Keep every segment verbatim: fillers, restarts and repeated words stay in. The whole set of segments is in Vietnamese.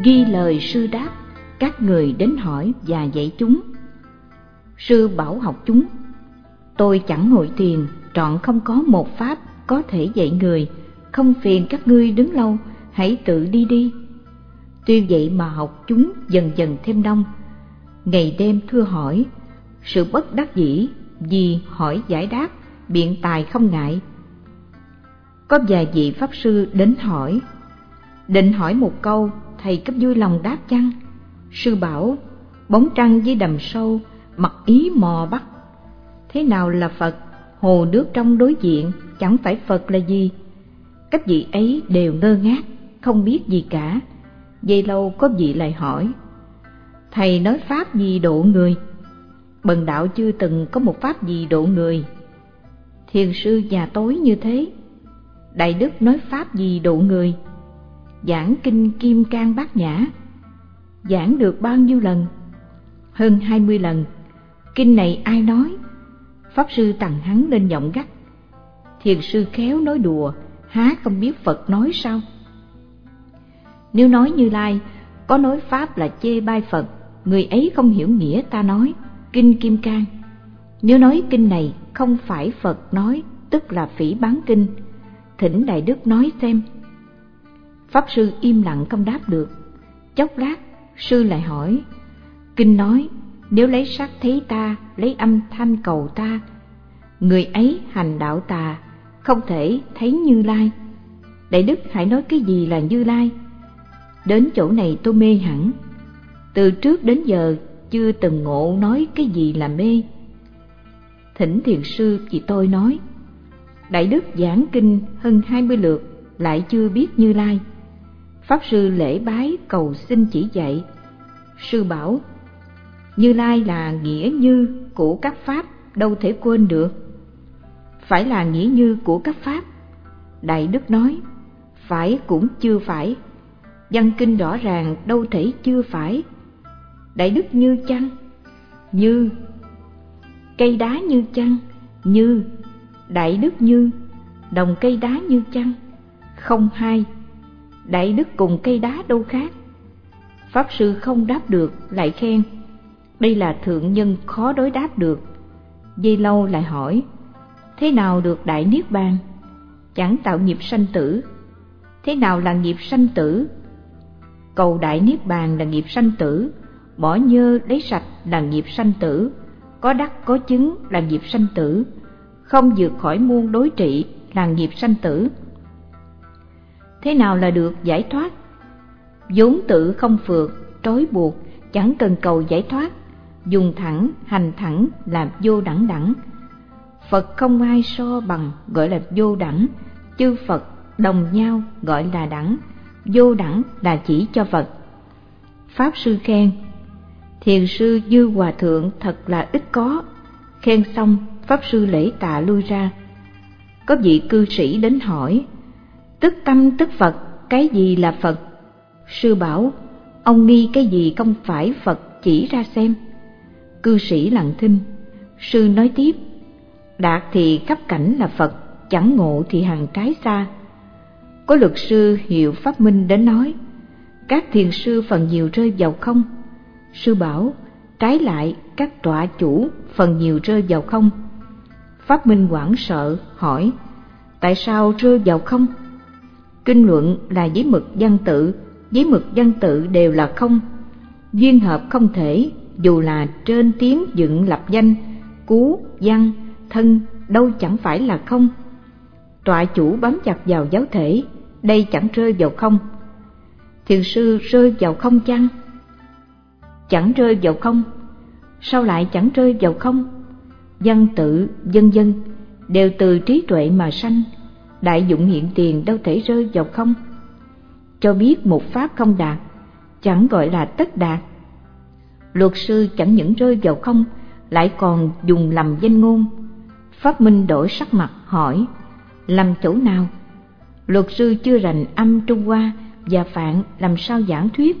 Ghi lời sư đáp, các người đến hỏi và dạy chúng. Sư bảo học chúng: tôi chẳng ngồi thiền, trọn không có một pháp có thể dạy người, không phiền các ngươi đứng lâu, hãy tự đi đi. Tuy vậy mà học chúng dần dần thêm đông, ngày đêm thưa hỏi. Sự bất đắc dĩ vì hỏi giải đáp, biện tài không ngại. Có vài vị pháp sư đến hỏi, định hỏi một câu, thầy cấp vui lòng đáp chăng? Sư bảo: bóng trăng với đầm sâu, mặc ý mò bắt. Thế nào là Phật? Hồ nước trong đối diện, chẳng phải Phật là gì? Các vị ấy đều ngơ ngác, không biết gì cả. Giây lâu có vị lại hỏi: thầy nói pháp gì độ người? Bần đạo chưa từng có một pháp gì độ người. Thiền sư già tối như thế, Đại Đức nói pháp gì độ người? Giảng kinh Kim Cang Bát Nhã. Giảng được bao nhiêu lần? Hơn hai mươi lần. Kinh này ai nói? Pháp sư tằng hắn lên giọng gắt. Thiền sư khéo nói đùa, há không biết Phật nói sao? Nếu nói Như Lai có nói pháp là chê bai Phật, người ấy không hiểu nghĩa ta nói kinh Kim Cang. Nếu nói kinh này không phải Phật nói, tức là phỉ báng kinh. Thỉnh Đại Đức nói xem. Pháp sư im lặng không đáp được. Chốc lát sư lại hỏi: kinh nói nếu lấy sắc thấy ta, lấy âm thanh cầu ta, người ấy hành đạo tà, không thể thấy Như Lai. Đại Đức hãy nói cái gì là Như Lai? Đến chỗ này tôi mê hẳn. Từ trước đến giờ chưa từng ngộ nói cái gì là mê. Thỉnh thiền sư vì tôi nói. Đại Đức giảng kinh hơn hai mươi lượt lại chưa biết Như Lai. Pháp sư lễ bái cầu xin chỉ dạy. Sư bảo: Như Lai là nghĩa như của các pháp, đâu thể quên được. Phải là nghĩa như của các pháp. Đại Đức nói: phải cũng chưa phải. Văn kinh rõ ràng, đâu thể chưa phải. Đại Đức như chăng? Như. Cây đá như chăng? Như. Đại Đức như. Đồng cây đá như chăng? Không hai. Đại Đức cùng cây đá đâu khác. Pháp sư không đáp được lại khen: đây là thượng nhân khó đối đáp được. Giây lâu lại hỏi: thế nào được đại niết bàn? Chẳng tạo nghiệp sanh tử. Thế nào là nghiệp sanh tử? Cầu đại niết bàn là nghiệp sanh tử, bỏ nhơ lấy sạch là nghiệp sanh tử, có đắc có chứng là nghiệp sanh tử, không vượt khỏi muôn đối trị là nghiệp sanh tử. Thế nào là được giải thoát? Vốn tự không phượt, trói buộc, chẳng cần cầu giải thoát, dùng thẳng, hành thẳng là vô đẳng đẳng. Phật không ai so bằng gọi là vô đẳng, chư Phật đồng nhau gọi là đẳng. Vô đẳng là chỉ cho Phật. Pháp sư khen: thiền sư Dư Hòa Thượng thật là ít có. Khen xong, Pháp sư lễ tạ lui ra. Có vị cư sĩ đến hỏi: tức tâm tức Phật, cái gì là Phật? Sư bảo: ông nghi cái gì không phải Phật, chỉ ra xem. Cư sĩ lặng thinh. Sư nói tiếp: đạt thì khắp cảnh là Phật, chẳng ngộ thì hàng trái xa. Có luật sư hiệu Pháp Minh đến nói: các thiền sư phần nhiều rơi vào không. Sư bảo: trái lại, các tọa chủ phần nhiều rơi vào không. Pháp Minh hoảng sợ hỏi: tại sao rơi vào không? Kinh luận là giấy mực văn tự, giấy mực văn tự đều là không. Duyên hợp không thể, dù là trên tiếng dựng lập danh, cú, văn, thân, đâu chẳng phải là không. Tọa chủ bám chặt vào giáo thể, đây chẳng rơi vào không. Thiền sư rơi vào không chăng? Chẳng rơi vào không. Sao lại chẳng rơi vào không? Văn tự, vân vân đều từ trí tuệ mà sanh, đại dụng hiện tiền đâu thể rơi vào không. Cho biết một pháp không đạt, chẳng gọi là tất đạt. Luật sư chẳng những rơi vào không, lại còn dùng lầm danh ngôn. Pháp Minh đổi sắc mặt hỏi: lầm chỗ nào? Luật sư chưa rành âm Trung Hoa và Phạn, làm sao giảng thuyết?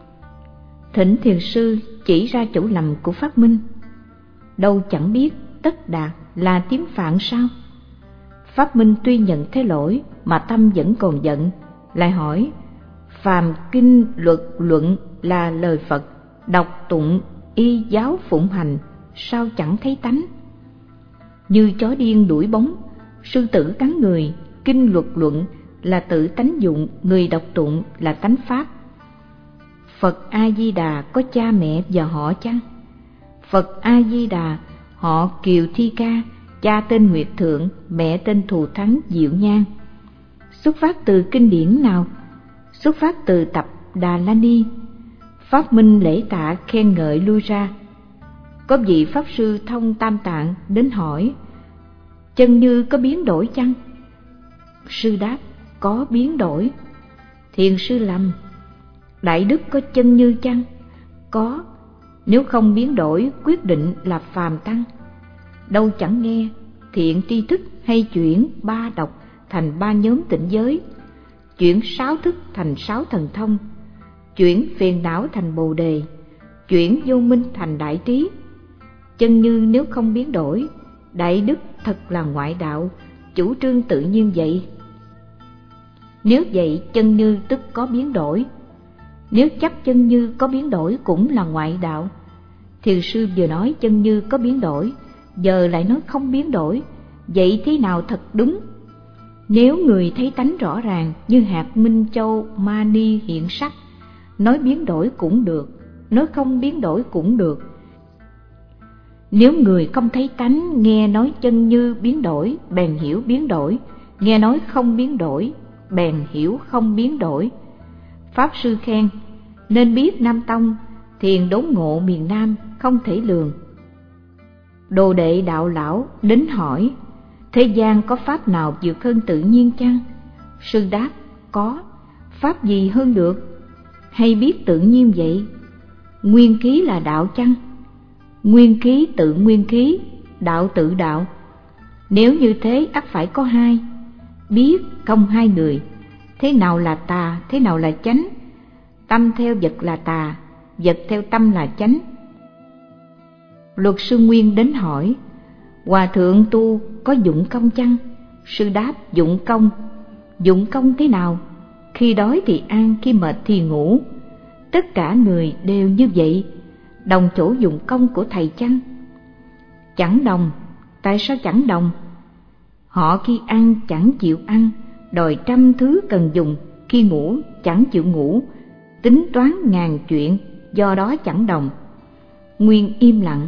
Thỉnh thiền sư chỉ ra chỗ lầm của Pháp Minh. Đâu chẳng biết tất đạt là tiếng Phạn sao? Pháp Minh tuy nhận thế lỗi mà tâm vẫn còn giận, lại hỏi: phàm kinh luật luận là lời Phật, đọc tụng y giáo phụng hành, sao chẳng thấy tánh? Như chó điên đuổi bóng, sư tử cắn người, kinh luật luận là tự tánh dụng, người đọc tụng là tánh pháp. Phật A Di Đà có cha mẹ và họ chăng? Phật A Di Đà họ Kiều Thi Ca, cha tên Nguyệt Thượng, mẹ tên Thù Thắng Diệu Nhan. Xuất phát từ kinh điển nào? Xuất phát từ tập Đà La Ni. Pháp Minh lễ tạ khen ngợi lui ra. Có vị pháp sư thông Tam Tạng đến hỏi: chân như có biến đổi chăng? Sư đáp: có biến đổi. Thiền sư lầm: đại đức có chân như chăng? Có, nếu không biến đổi quyết định là phàm tăng. Đâu chẳng nghe thiện tri thức hay chuyển ba độc thành ba nhóm tịnh giới, chuyển sáu thức thành sáu thần thông, chuyển phiền não thành bồ đề, chuyển vô minh thành đại trí. Chân như nếu không biến đổi, đại đức thật là ngoại đạo, chủ trương tự nhiên vậy. Nếu vậy chân như tức có biến đổi, nếu chắc chân như có biến đổi cũng là ngoại đạo. Thiền sư vừa nói chân như có biến đổi, giờ lại nói không biến đổi, vậy thế nào thật đúng? Nếu người thấy tánh rõ ràng như hạt minh châu mani hiện sắc, nói biến đổi cũng được, nói không biến đổi cũng được. Nếu người không thấy tánh nghe nói chân như biến đổi, bèn hiểu biến đổi, nghe nói không biến đổi, bèn hiểu không biến đổi. Pháp sư khen: nên biết Nam Tông, thiền đốn ngộ miền Nam không thể lường. Đồ đệ đạo lão đến hỏi: thế gian có pháp nào vượt hơn tự nhiên chăng? Sư đáp: có. Pháp gì hơn được? Hay biết tự nhiên vậy? Nguyên khí là đạo chăng? Nguyên khí tự nguyên khí, đạo tự đạo. Nếu như thế ắt phải có hai, biết không hai người. Thế nào là tà, thế nào là chánh? Tâm theo vật là tà, vật theo tâm là chánh. Luật sư Nguyên đến hỏi: hòa thượng tu có dụng công chăng? Sư đáp: dụng công. Dụng công thế nào? Khi đói thì ăn, khi mệt thì ngủ. Tất cả người đều như vậy. Đồng chỗ dụng công của thầy chăng? Chẳng đồng. Tại sao chẳng đồng? Họ khi ăn chẳng chịu ăn, đòi trăm thứ cần dùng, khi ngủ chẳng chịu ngủ, tính toán ngàn chuyện, do đó chẳng đồng. Nguyên im lặng.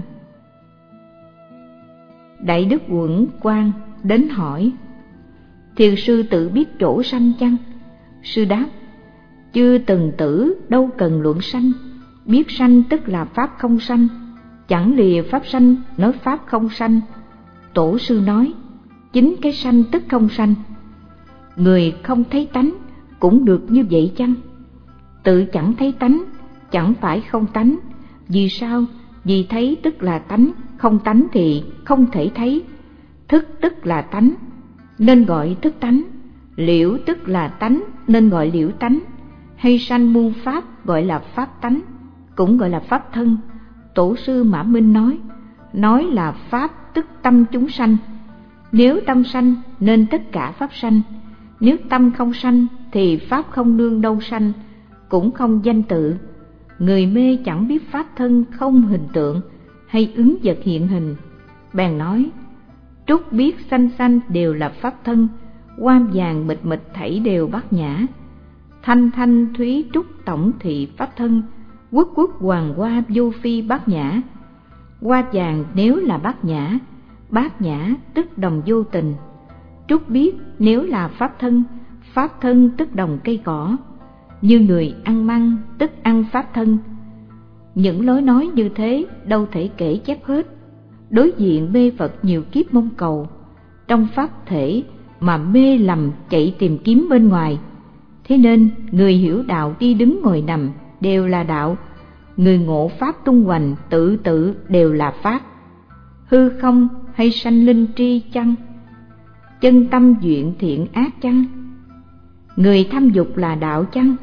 Đại đức Uẩn Quang đến hỏi: thiền sư tự biết chỗ sanh chăng? Sư đáp: chưa từng tử đâu cần luận sanh, biết sanh tức là pháp không sanh, chẳng lìa pháp sanh nói pháp không sanh. Tổ sư nói: chính cái sanh tức không sanh. Người không thấy tánh cũng được như vậy chăng? Tự chẳng thấy tánh, chẳng phải không tánh. Vì sao? Vì thấy tức là tánh, không tánh thì không thể thấy. Thức tức là tánh, nên gọi thức tánh. Liễu tức là tánh, nên gọi liễu tánh. Hay sanh muôn pháp gọi là pháp tánh, cũng gọi là pháp thân. Tổ sư Mã Minh nói, nói là pháp tức tâm chúng sanh. Nếu tâm sanh nên tất cả pháp sanh, nếu tâm không sanh thì pháp không nương đâu sanh, cũng không danh tự. Người mê chẳng biết pháp thân không hình tượng hay ứng vật hiện hình, bèn nói: trúc biết sanh sanh đều là pháp thân, hoa vàng mịt mịt thảy đều bát nhã. Thanh thanh thúy trúc tổng thị pháp thân, quốc quốc hoàng hoa vô phi bát nhã. Hoa vàng nếu là bát nhã, bát nhã tức đồng vô tình. Trúc biết nếu là pháp thân, pháp thân tức đồng cây cỏ. Như người ăn măng tức ăn pháp thân. Những lối nói như thế đâu thể kể chép hết. Đối diện mê Phật nhiều kiếp mong cầu, trong pháp thể mà mê lầm chạy tìm kiếm bên ngoài. Thế nên người hiểu đạo đi đứng ngồi nằm đều là đạo, người ngộ pháp tung hoành tự tự đều là pháp. Hư không hay sanh linh tri chăng? Chân tâm duyện thiện ác chăng? Người thâm dục là đạo chăng?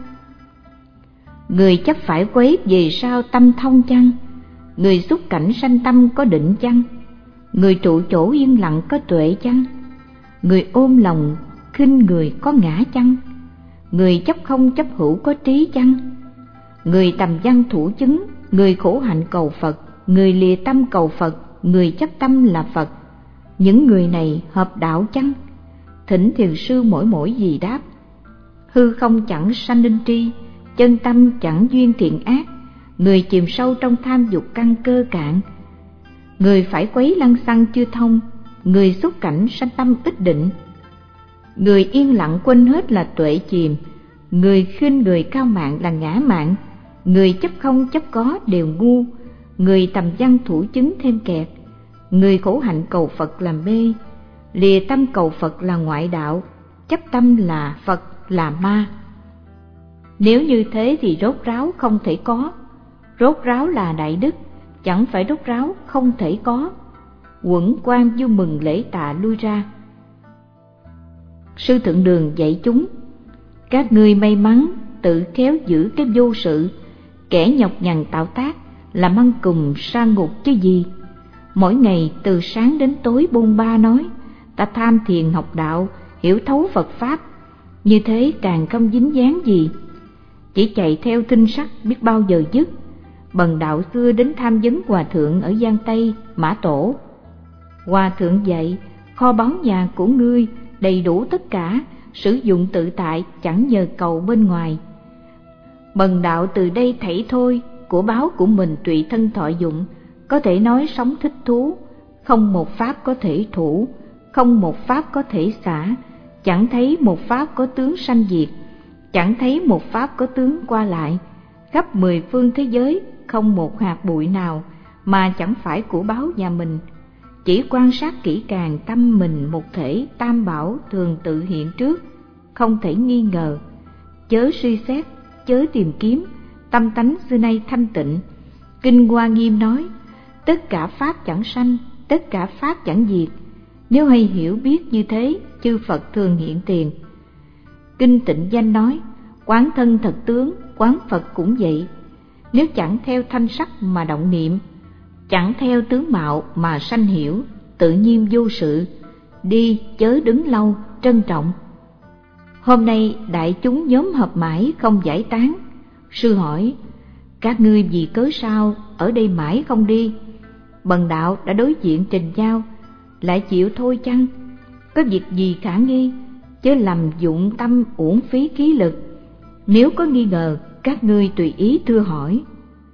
Người chấp phải quấy vì sao tâm thông chăng? Người xúc cảnh sanh tâm có định chăng? Người trụ chỗ yên lặng có tuệ chăng? Người ôm lòng khinh người có ngã chăng? người chấp không chấp hữu có trí chăng? Người tầm văn thủ chứng, người khổ hạnh cầu Phật, người lìa tâm cầu Phật, người chấp tâm là Phật. Những người này hợp đạo chăng? Thỉnh thiền sư mỗi mỗi gì đáp: hư không chẳng sanh linh tri, chân tâm chẳng duyên thiện ác, người chìm sâu trong tham dục căn cơ cạn. Người phải quấy lăng xăng chưa thông, người xúc cảnh sanh tâm ít định. Người yên lặng quên hết là tuệ chìm, người khinh người cao mạng là ngã mạng. Người chấp không chấp có đều ngu, người tầm văn thủ chứng thêm kẹt. Người khổ hạnh cầu Phật là mê, lìa tâm cầu Phật là ngoại đạo, chấp tâm là Phật là ma. Nếu như thế thì rốt ráo không thể có. Rốt ráo là đại đức, chẳng phải rốt ráo không thể có. Quẩn quan vui mừng lễ tạ lui ra. Sư Thượng Đường dạy chúng: các ngươi may mắn tự khéo giữ cái vô sự, kẻ nhọc nhằn tạo tác làm ăn cùng sa ngục chứ gì. Mỗi ngày từ sáng đến tối bôn ba nói ta tham thiền học đạo, hiểu thấu Phật pháp, như thế càng không dính dáng gì. Chỉ chạy theo thinh sắc biết bao giờ dứt. Bần đạo xưa đến tham vấn hòa thượng ở Giang Tây, Mã Tổ. Hòa thượng dạy: kho báu nhà của ngươi đầy đủ tất cả, sử dụng tự tại, chẳng nhờ cầu bên ngoài. Bần đạo từ đây thảy thôi, của báo của mình tùy thân thọ dụng, có thể nói sống thích thú, không một pháp có thể thủ, không một pháp có thể xả, chẳng thấy một pháp có tướng sanh diệt, chẳng thấy một pháp có tướng qua lại. Khắp mười phương thế giới không một hạt bụi nào mà chẳng phải của báo nhà mình. Chỉ quan sát kỹ càng tâm mình một thể tam bảo thường tự hiện trước, không thể nghi ngờ. Chớ suy xét, chớ tìm kiếm, tâm tánh xưa nay thanh tịnh. Kinh Hoa Nghiêm nói: tất cả pháp chẳng sanh, tất cả pháp chẳng diệt. Nếu hay hiểu biết như thế, chư Phật thường hiện tiền. Kinh Tịnh Danh nói: quán thân thật tướng, quán Phật cũng vậy. Nếu chẳng theo thanh sắc mà động niệm, chẳng theo tướng mạo mà sanh hiểu, tự nhiên vô sự. Đi chớ đứng lâu, trân trọng. Hôm nay đại chúng nhóm họp mãi không giải tán. Sư hỏi: các ngươi vì cớ sao ở đây mãi không đi? Bần đạo đã đối diện trình giao, lại chịu thôi chăng? Có việc gì khả nghi, chớ lầm dụng tâm uổng phí khí lực. Nếu có nghi ngờ, các ngươi tùy ý thưa hỏi.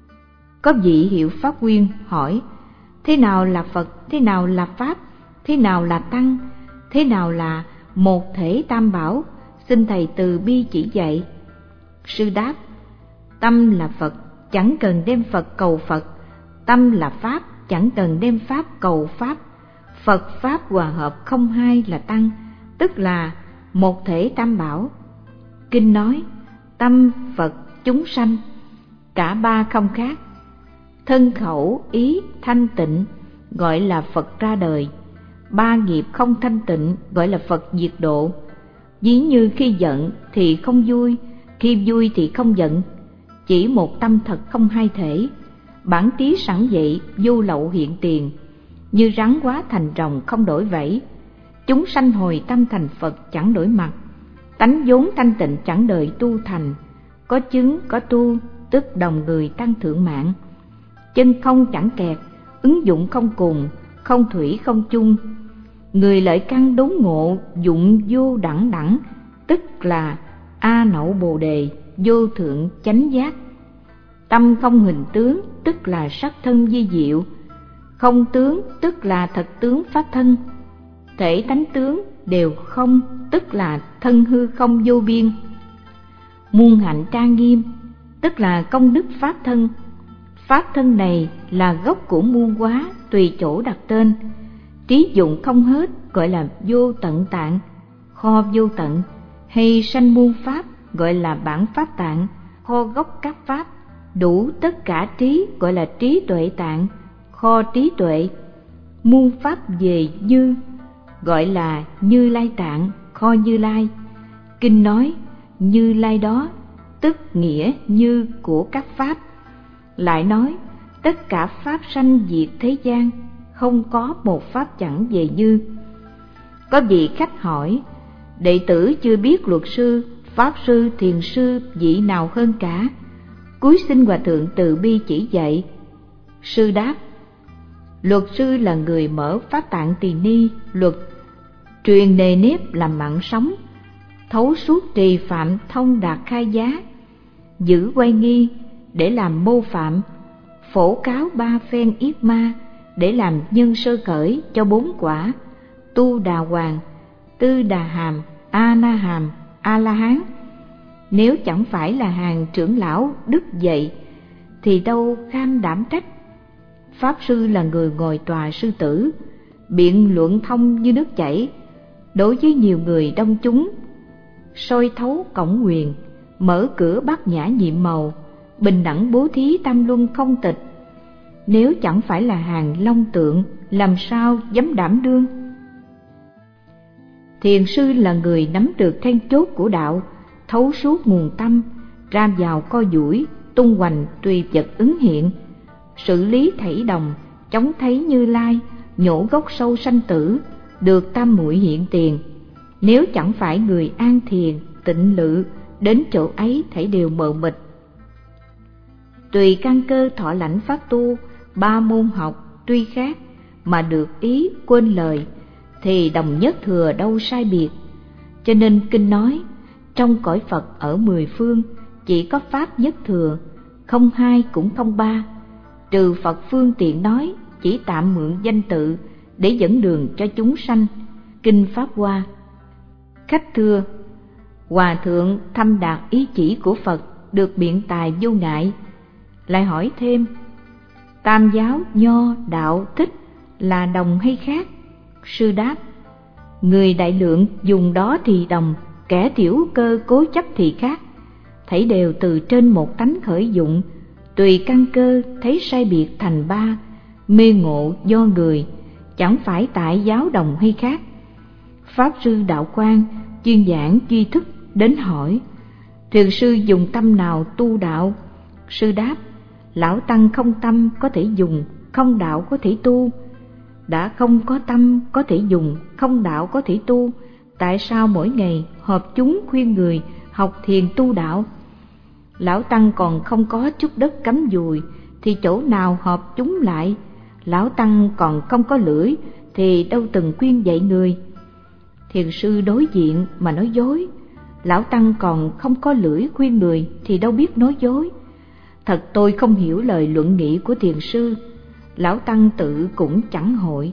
Có vị hiệu Pháp Nguyên hỏi: thế nào là Phật, thế nào là Pháp, thế nào là Tăng, thế nào là một thể tam bảo? Xin thầy từ bi chỉ dạy. Sư đáp: tâm là Phật, chẳng cần đem Phật cầu Phật. Tâm là Pháp, chẳng cần đem Pháp cầu Pháp. Phật Pháp hòa hợp không hai là Tăng, tức là một thể tam bảo. Kinh nói: tâm Phật chúng sanh, cả ba không khác. Thân khẩu ý thanh tịnh gọi là Phật ra đời. Ba nghiệp không thanh tịnh gọi là Phật diệt độ. Ví như khi giận thì không vui, khi vui thì không giận. Chỉ một tâm thật không hai thể. Bản trí sẵn vậy, vô lậu hiện tiền. Như rắn hóa thành rồng không đổi vẫy. Chúng sanh hồi tâm thành Phật chẳng đổi mặt. Tánh vốn thanh tịnh chẳng đợi tu thành. Có chứng có tu, tức đồng người tăng thượng mạng. Chân không chẳng kẹt, ứng dụng không cùng, không thủy không chung. Người lợi căn đốn ngộ, dụng vô đẳng đẳng, tức là A Nậu Bồ Đề, vô thượng chánh giác. Tâm không hình tướng, tức là sắc thân vi diệu. Không tướng, tức là thật tướng pháp thân. Thể tánh tướng đều không, tức là thân hư không vô biên. Muôn hạnh trang nghiêm, tức là công đức pháp thân. Pháp thân này là gốc của muôn hóa, tùy chỗ đặt tên. Trí dụng không hết gọi là vô tận tạng, kho vô tận. Hay sanh muôn pháp gọi là bản pháp tạng, kho gốc các pháp. Đủ tất cả trí gọi là trí tuệ tạng, kho trí tuệ. Muôn pháp về như gọi là Như Lai tạng, kho Như Lai. Kinh nói Như Lai đó tức nghĩa như của các pháp. Lại nói tất cả pháp sanh diệt thế gian, không có một pháp chẳng về như. Có vị khách hỏi: đệ tử chưa biết luật sư Pháp sư, thiền sư vị nào hơn cả? Cúi xin hòa thượng từ bi chỉ dạy. Sư đáp: Luật sư là người mở Pháp Tạng Tỳ Ni luật, truyền nề nếp làm mạng sống, thấu suốt trì phạm thông đạt khai giá, giữ quay nghi để làm mô phạm, phổ cáo ba phen yết ma để làm nhân sơ cởi cho bốn quả, tu đà hoàng, tư đà hàm, a na hàm, a la hán. Nếu chẳng phải là hàng trưởng lão đức dạy thì đâu kham đảm trách. Pháp sư là người ngồi tòa sư tử, biện luận thông như nước chảy đối với nhiều người đông chúng, soi thấu cổng quyền, mở cửa bát nhã nhiệm màu, bình đẳng bố thí tam luân không tịch. Nếu chẳng phải là hàng long tượng, làm sao dám đảm đương? Thiền sư là người nắm được then chốt của đạo, thấu suốt nguồn tâm, ra vào co duỗi, tung hoành tùy vật ứng hiện, xử lý thảy đồng, chống thấy Như Lai, nhổ gốc sâu sanh tử, được tam muội hiện tiền. Nếu chẳng phải người an thiền, tịnh lự, đến chỗ ấy thảy đều mờ mịt. Tùy căn cơ thọ lãnh pháp tu, ba môn học tuy khác mà được ý quên lời, thì đồng nhất thừa đâu sai biệt. Cho nên kinh nói, trong cõi Phật ở mười phương chỉ có pháp nhất thừa, không hai cũng không ba. Trừ Phật phương tiện nói, chỉ tạm mượn danh tự để dẫn đường cho chúng sanh. Kinh Pháp Hoa. Khách thưa: Hòa thượng thâm đạt ý chỉ của Phật, được biện tài vô ngại. Lại hỏi thêm: Tam giáo, nho, đạo, thích là đồng hay khác? Sư đáp: Người đại lượng dùng đó thì đồng, kẻ tiểu cơ cố chấp thì khác. Thảy đều từ trên một tánh khởi dụng, tùy căn cơ thấy sai biệt thành ba. Mê ngộ do người, chẳng phải tại giáo đồng hay khác. Pháp sư Đạo Quang chuyên giảng duy thức đến hỏi: Thiền sư dùng tâm nào tu đạo? Sư đáp: Lão tăng không tâm có thể dùng, không đạo có thể tu. Đã không có tâm có thể dùng, không đạo có thể tu, tại sao mỗi ngày họp chúng khuyên người học thiền tu đạo? Lão tăng còn không có chút đất cắm dùi thì chỗ nào họp chúng lại? Lão tăng còn không có lưỡi thì đâu từng khuyên dạy người? Thiền sư đối diện mà nói dối. Lão tăng còn không có lưỡi khuyên người thì đâu biết nói dối. Thật tôi không hiểu lời luận nghị của thiền sư. Lão tăng tự cũng chẳng hội.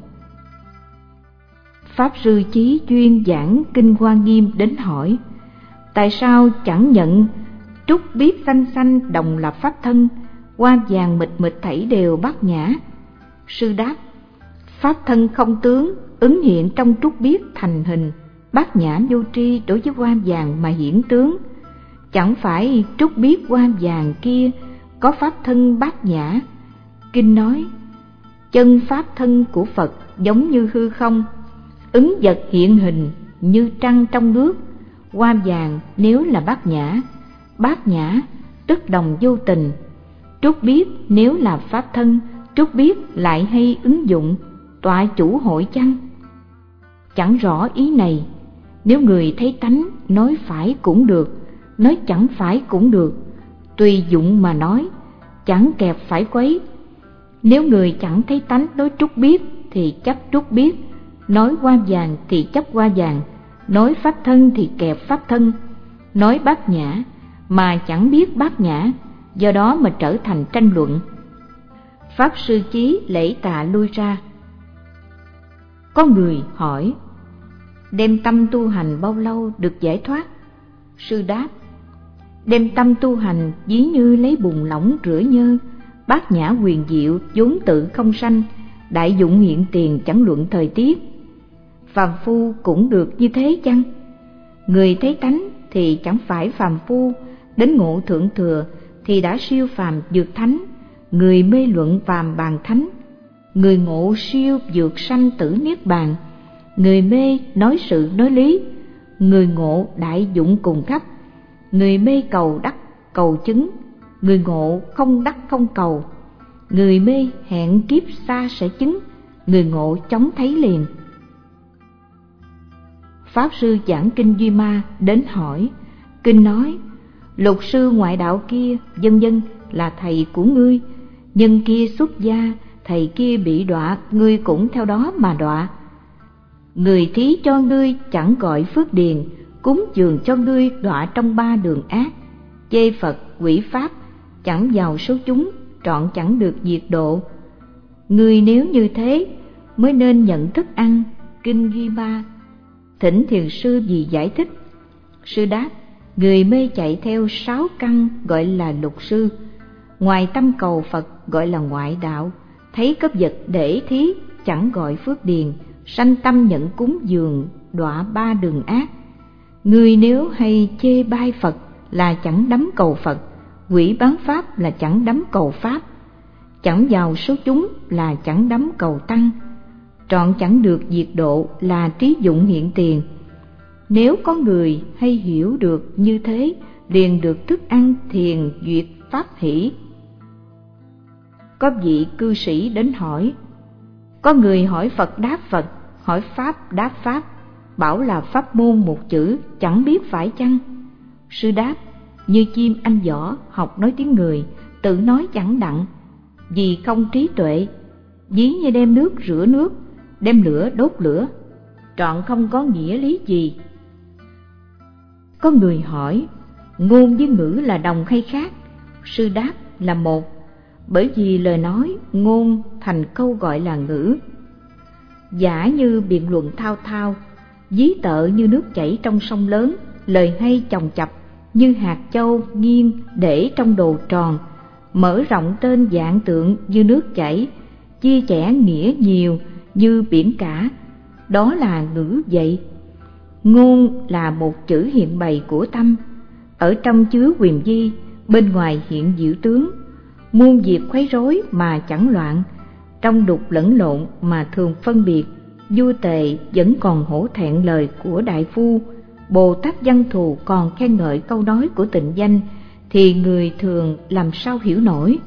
Pháp sư Chí chuyên giảng kinh Hoa Nghiêm đến hỏi: Tại sao chẳng nhận trúc biết sanh sanh đồng lập pháp thân, hoa vàng mịt mịt thảy đều bát nhã? Sư đáp: Pháp thân không tướng, ứng hiện trong trúc biết thành hình, bát nhã vô tri đối với hoa vàng mà hiển tướng. Chẳng phải trúc biết hoa vàng kia có pháp thân bát nhã. Kinh nói: Chân pháp thân của Phật giống như hư không, ứng vật hiện hình như trăng trong nước. Hoa vàng nếu là bát nhã, bát nhã tức đồng vô tình. Trúc biết nếu là pháp thân, trúc biết lại hay ứng dụng, tọa chủ hội chăng? Chẳng rõ ý này. Nếu người thấy tánh, nói phải cũng được, nói chẳng phải cũng được, tùy dụng mà nói, chẳng kẹp phải quấy. Nếu người chẳng thấy tánh nói trúc biết thì chấp trúc biết, nói hoa vàng thì chấp hoa vàng, nói pháp thân thì kẹp pháp thân, nói bát nhã mà chẳng biết bát nhã, do đó mà trở thành tranh luận. Pháp sư Chí lễ tạ lui ra. Có người hỏi: Đem tâm tu hành bao lâu được giải thoát? Sư đáp: Đem tâm tu hành ví như lấy bùn lỏng rửa nhơ, bát nhã huyền diệu vốn tự không sanh, đại dụng hiện tiền chẳng luận thời tiết. Phàm phu cũng được như thế chăng? Người thấy tánh thì chẳng phải phàm phu, đến ngộ thượng thừa thì đã siêu phàm vượt thánh. Người mê luận phàm bàn thánh, người ngộ siêu vượt sanh tử niết bàn. Người mê nói sự nói lý, người ngộ đại dụng cùng khắp. Người mê cầu đắc cầu chứng, người ngộ không đắc không cầu. Người mê hẹn kiếp xa sẽ chứng, người ngộ chóng thấy liền. Pháp sư giảng kinh Duy Ma đến hỏi: Kinh nói: Lục sư ngoại đạo kia vân vân là thầy của ngươi, nhân kia xuất gia, thầy kia bị đọa, ngươi cũng theo đó mà đọa. Người thí cho ngươi chẳng gọi phước điền, cúng dường cho ngươi đọa trong ba đường ác. Chê Phật quỷ pháp chẳng vào số chúng, trọn chẳng được diệt độ. Ngươi nếu như thế mới nên nhận thức ăn. Kinh ghi ba. Thỉnh thiền sư vì giải thích. Sư đáp: người mê chạy theo sáu căn gọi là lục sư, ngoài tâm cầu Phật gọi là ngoại đạo, thấy cấp vật để thí chẳng gọi phước điền, sanh tâm nhận cúng dường đọa ba đường ác. Người nếu hay chê bai Phật là chẳng đắm cầu Phật, quỷ bán pháp là chẳng đắm cầu pháp, chẳng vào số chúng là chẳng đắm cầu tăng, trọn chẳng được diệt độ là trí dụng hiện tiền. Nếu có người hay hiểu được như thế, liền được thức ăn thiền duyệt pháp hỷ. Có vị cư sĩ đến hỏi: có người hỏi Phật đáp Phật, hỏi Pháp đáp Pháp, bảo là pháp môn một chữ, chẳng biết phải chăng? Sư đáp: như chim anh võ học nói tiếng người, tự nói chẳng đặng, vì không trí tuệ. Ví như đem nước rửa nước, đem lửa đốt lửa, trọn không có nghĩa lý gì. Có người hỏi: ngôn với ngữ là đồng hay khác? Sư đáp là một, bởi vì lời nói ngôn thành câu gọi là ngữ. Giả như biện luận thao thao, dí tợ như nước chảy trong sông lớn, lời hay chồng chập như hạt châu nghiêng để trong đồ tròn, mở rộng tên dạng tượng như nước chảy, chia sẻ nghĩa nhiều như biển cả, đó là ngữ vậy. Ngôn là một chữ hiện bày của tâm, ở trong chứa quyền vi, bên ngoài hiện diệu tướng, muôn việc khuấy rối mà chẳng loạn, trong đục lẫn lộn mà thường phân biệt. Vua Tề vẫn còn hổ thẹn lời của đại phu, Bồ Tát Văn Thù còn khen ngợi câu nói của Tịnh Danh, thì người thường làm sao hiểu nổi.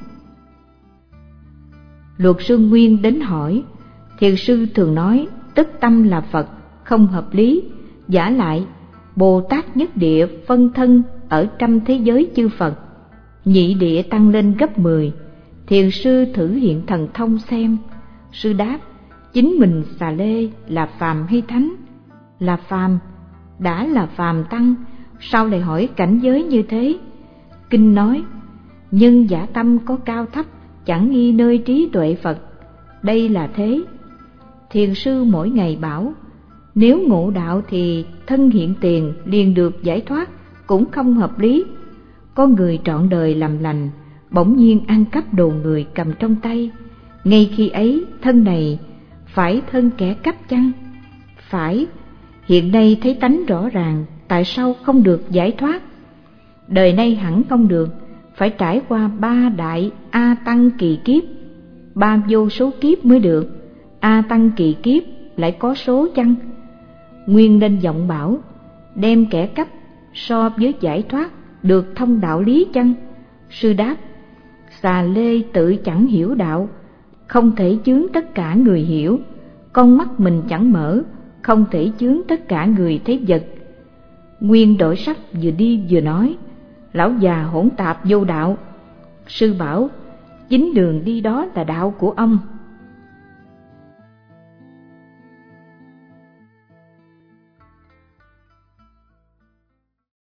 Luật sư Nguyên đến hỏi: thiền sư thường nói tức tâm là Phật, không hợp lý. Giả lại Bồ Tát nhất địa phân thân ở trăm thế giới chư Phật, nhị địa tăng lên gấp mười. Thiền sư thử hiện thần thông xem. Sư đáp: chính mình xà lê là phàm hay thánh? Là phàm. Đã là phàm tăng, sao lại hỏi cảnh giới như thế? Kinh nói: nhân giả tâm có cao thấp, chẳng nghi nơi trí tuệ Phật. Đây là thế. Thiền sư mỗi ngày bảo: nếu ngộ đạo thì thân hiện tiền liền được giải thoát, cũng không hợp lý. Có người trọn đời làm lành, bỗng nhiên ăn cắp đồ người cầm trong tay, ngay khi ấy thân này phải thân kẻ cắp chăng? Phải. Hiện nay thấy tánh rõ ràng, tại sao không được giải thoát? Đời nay hẳn không được, phải trải qua ba đại A Tăng kỳ kiếp, ba vô số kiếp mới được. A Tăng kỳ kiếp lại có số chăng? Nguyên lên giọng bảo: đem kẻ cắp so với giải thoát, được thông đạo lý chăng? Sư đáp: xà lê tự chẳng hiểu đạo, không thể chướng tất cả người hiểu. Con mắt mình chẳng mở, không thể chướng tất cả người thấy vật. Nguyên đổi sắc, vừa đi vừa nói: lão già hỗn tạp vô đạo. Sư bảo: chính đường đi đó là đạo của ông.